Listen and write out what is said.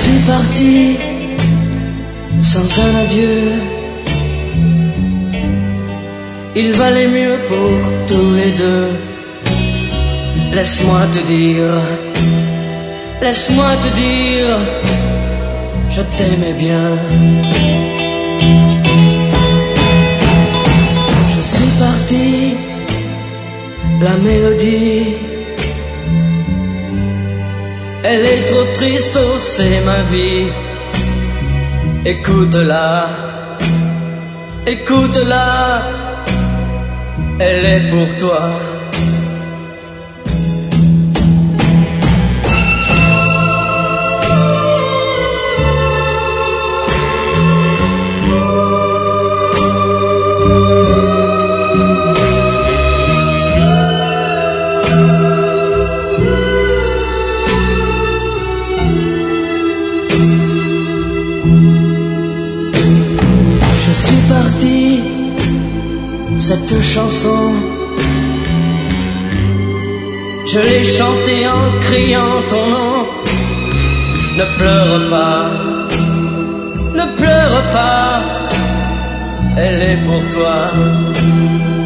suis parti sans un adieu. Il valait mieux pour tous les deux. Laisse-moi te dire, laisse-moi te dire, je t'aimais bien. Je suis parti, la mélodie, elle est trop triste, oh c'est ma vie. Écoute-la, écoute-la, elle est pour toi. Je suis parti, cette chanson, je l'ai chantée en criant ton nom. Ne pleure pas, ne pleure pas, elle est pour toi.